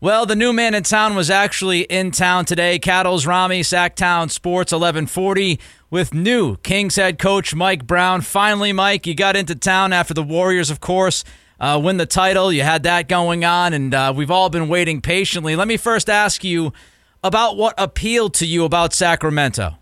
Well, the new man in town was actually in town today. Cattles Rami, Sacktown Sports 1140 with new Kings head coach Mike Brown. Finally, Mike, you got into town after the Warriors, of course, win the title. You had that going on, and we've all been waiting patiently. Let me first ask you about what appealed to you about Sacramento.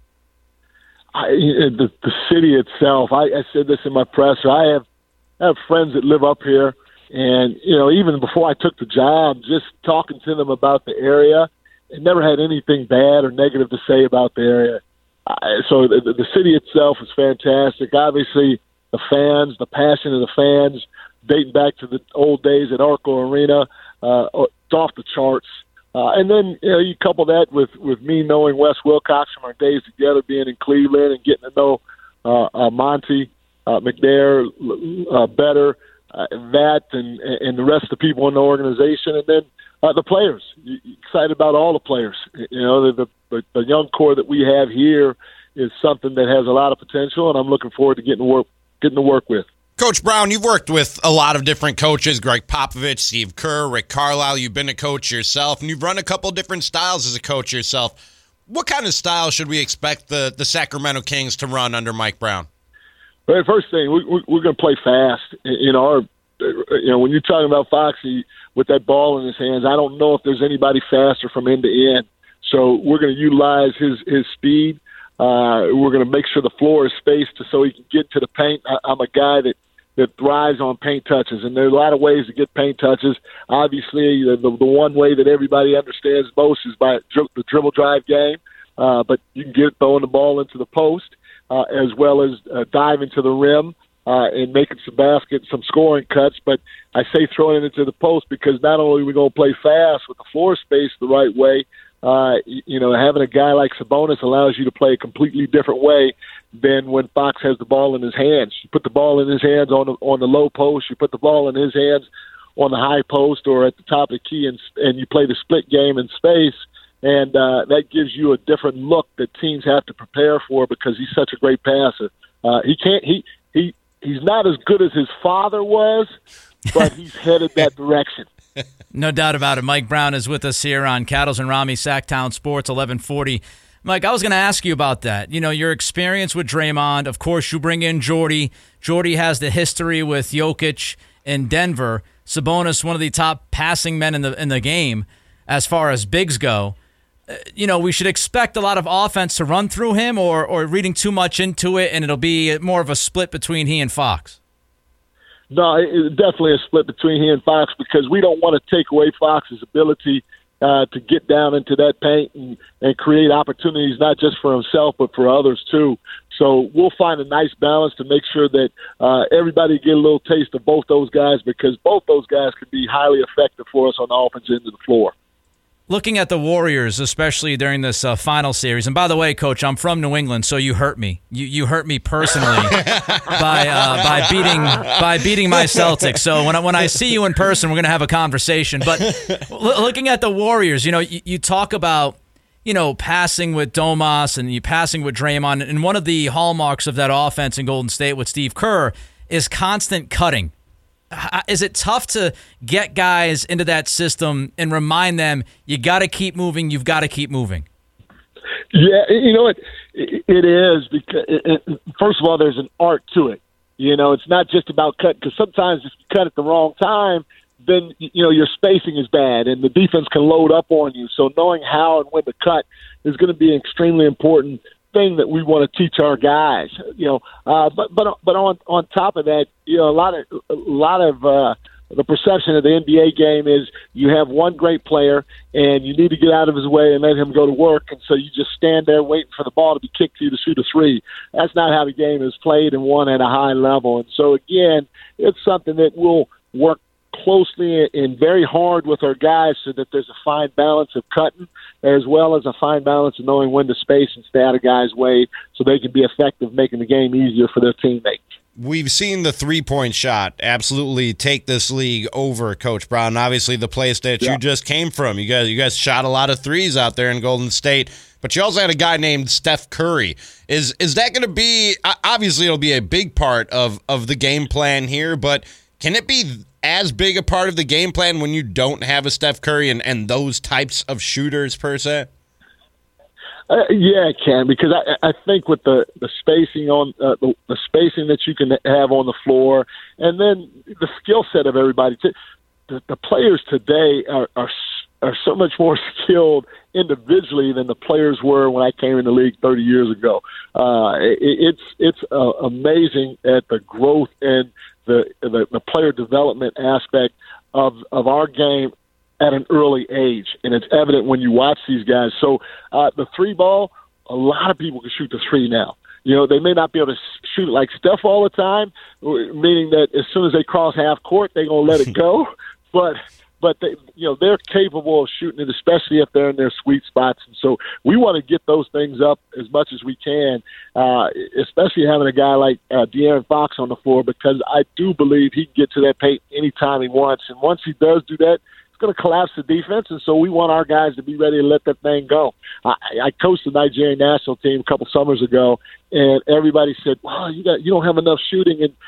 The city itself. I said this in my presser. I have friends that live up here, and even before I took the job, just talking to them about the area, I never had anything bad or negative to say about the area. So the city itself is fantastic. Obviously, the fans, the passion of the fans, dating back to the old days at Arco Arena, it's off the charts. And then you couple that with me knowing Wes Wilcox from our days together, being in Cleveland and getting to know Monty McNair better, that and the rest of the people in the organization, and then the players. Excited about all the players. The young core that we have here is something that has a lot of potential, and I'm looking forward to getting to work with. Coach Brown, you've worked with a lot of different coaches, Greg Popovich, Steve Kerr, Rick Carlisle. You've been a coach yourself, and you've run a couple different styles as a coach yourself. What kind of style should we expect the Sacramento Kings to run under Mike Brown? Well, first thing, we're going to play fast. When you're talking about Foxy with that ball in his hands, I don't know if there's anybody faster from end to end. So we're going to utilize his speed. We're going to make sure the floor is spaced so he can get to the paint. I'm a guy that thrives on paint touches, and there's a lot of ways to get paint touches. Obviously, the one way that everybody understands most is by the dribble drive game, but you can get throwing the ball into the post as well as diving to the rim and making some baskets, some scoring cuts. But I say throwing it into the post because not only are we going to play fast with the floor space the right way, having a guy like Sabonis allows you to play a completely different way than when Fox has the ball in his hands. You put the ball in his hands on the low post. You put the ball in his hands on the high post or at the top of the key, and you play the split game in space. And that gives you a different look that teams have to prepare for because he's such a great passer. He's not as good as his father was, but he's headed that direction. No doubt about it. Mike Brown is with us here on Cattles and Rami, Sacktown Sports 1140. Mike, I was going to ask you about that. Your experience with Draymond. Of course, you bring in Jordy. Jordy has the history with Jokic in Denver. Sabonis, one of the top passing men in the game as far as bigs go. We should expect a lot of offense to run through him or reading too much into it, and it'll be more of a split between he and Fox. No, it's definitely a split between he and Fox because we don't want to take away Fox's ability to get down into that paint and create opportunities not just for himself but for others too. So we'll find a nice balance to make sure that everybody get a little taste of both those guys because both those guys can be highly effective for us on the offensive end of the floor. Looking at the Warriors, especially during this final series, and by the way, Coach, I'm from New England, so you hurt me. You hurt me personally by beating my Celtics. So when I see you in person, we're going to have a conversation. But looking at the Warriors, you talk about passing with Domas and you passing with Draymond, and one of the hallmarks of that offense in Golden State with Steve Kerr is constant cutting. Is it tough to get guys into that system and remind them you got to keep moving, you've got to keep moving? Yeah, it is because first of all, there's an art to it. It's not just about cut because sometimes if you cut at the wrong time, then your spacing is bad and the defense can load up on you. So knowing how and when to cut is going to be an extremely important thing that we want to teach our guys, but on top of that, a lot of the perception of the NBA game is you have one great player and you need to get out of his way and let him go to work, and so you just stand there waiting for the ball to be kicked to you to shoot a three. That's not how the game is played and won at a high level. And so again, it's something that we'll work closely and very hard with our guys so that there's a fine balance of cutting as well as a fine balance of knowing when to space and stay out of guys' way so they can be effective making the game easier for their teammates. We've seen the three-point shot absolutely take this league over, Coach Brown. Obviously, the place that you just came from, you guys shot a lot of threes out there in Golden State, but you also had a guy named Steph Curry. Is that going to be – obviously, it'll be a big part of the game plan here, but Can it be as big a part of the game plan when you don't have a Steph Curry and those types of shooters per se? Yeah, it can, because I think with the spacing on the spacing that you can have on the floor, and then the skill set of everybody. The players today are so much more skilled individually than the players were when I came in the league 30 years ago. It's amazing at the growth and the player development aspect of our game at an early age, and it's evident when you watch these guys. So the three ball, a lot of people can shoot the three now. You know, they may not be able to shoot it like Steph all the time, meaning that as soon as they cross half court, they're going to let it go. But they, they're capable of shooting it, especially if they're in their sweet spots. And so we want to get those things up as much as we can, especially having a guy like De'Aaron Fox on the floor, because I do believe he can get to that paint anytime he wants. And once he does do that, it's going to collapse the defense. And so we want our guys to be ready to let that thing go. I coached the Nigerian national team a couple summers ago, and everybody said, "Wow, you don't have enough shooting." And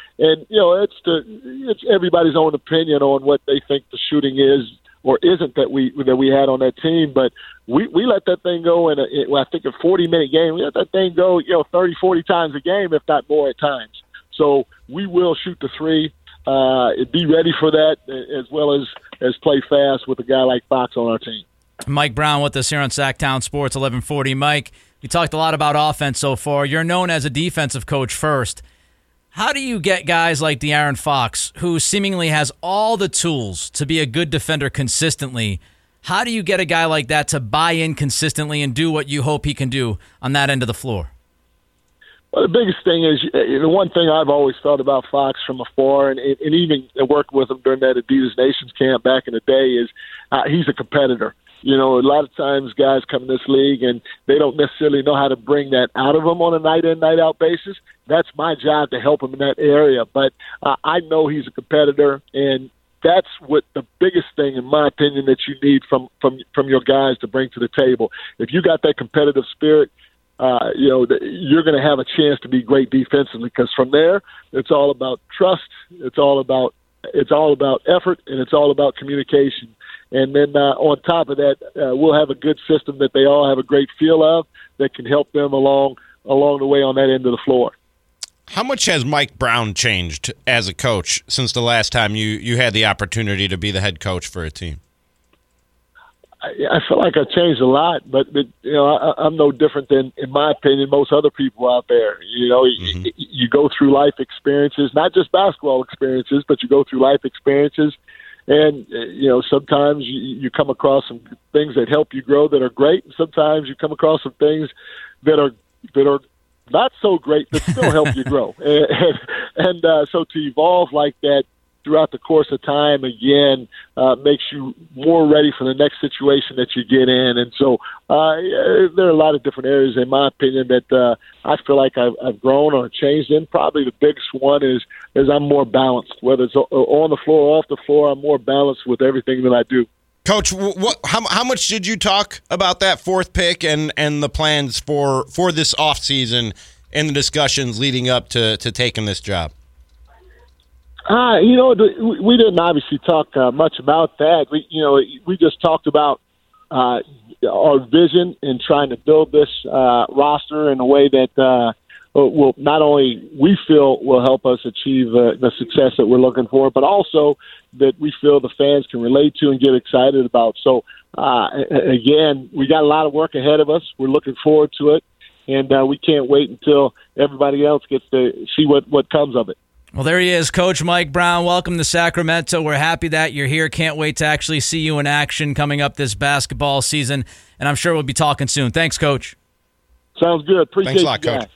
it's everybody's own opinion on what they think the shooting is or isn't that we had on that team. But we let that thing go in I think a 40-minute game. We let that thing go 30, 40 times a game, if not more at times. So we will shoot the three. Be ready for that, as well as play fast with a guy like Fox on our team. Mike Brown with us here on Sacktown Sports 1140. Mike, you talked a lot about offense so far. You're known as a defensive coach first. How do you get guys like De'Aaron Fox, who seemingly has all the tools to be a good defender consistently? How do you get a guy like that to buy in consistently and do what you hope he can do on that end of the floor? Well, the biggest thing is, the one thing I've always thought about Fox from afar, and even working with him during that Adidas Nations camp back in the day, is he's a competitor. A lot of times guys come in this league and they don't necessarily know how to bring that out of them on a night-in, night-out basis. That's my job to help him in that area. But I know he's a competitor, and that's what the biggest thing, in my opinion, that you need from your guys to bring to the table. If you got that competitive spirit, you're going to have a chance to be great defensively, because from there, it's all about trust, it's all about effort, and it's all about communication. And then on top of that, we'll have a good system that they all have a great feel of that can help them along the way on that end of the floor. How much has Mike Brown changed as a coach since the last time you had the opportunity to be the head coach for a team? I feel like I changed a lot, but I'm no different than, in my opinion, most other people out there. You go through life experiences, not just basketball experiences, but you go through life experiences, and sometimes you come across some things that help you grow that are great, and sometimes you come across some things that are not so great that still help you grow. And so to evolve like that throughout the course of time, again, makes you more ready for the next situation that you get in. And so there are a lot of different areas, in my opinion, that I feel like I've grown or changed in. Probably the biggest one is I'm more balanced. Whether it's on the floor or off the floor, I'm more balanced with everything that I do. Coach, how much did you talk about that fourth pick and the plans for this offseason and the discussions leading up to taking this job? We didn't obviously talk much about that. We just talked about our vision in trying to build this roster in a way that will not only we feel will help us achieve the success that we're looking for, but also that we feel the fans can relate to and get excited about. So, again, we got a lot of work ahead of us. We're looking forward to it, and we can't wait until everybody else gets to see what comes of it. Well, there he is, Coach Mike Brown. Welcome to Sacramento. We're happy that you're here. Can't wait to actually see you in action coming up this basketball season, and I'm sure we'll be talking soon. Thanks, Coach. Sounds good. Appreciate Thanks a lot, you guys. Coach.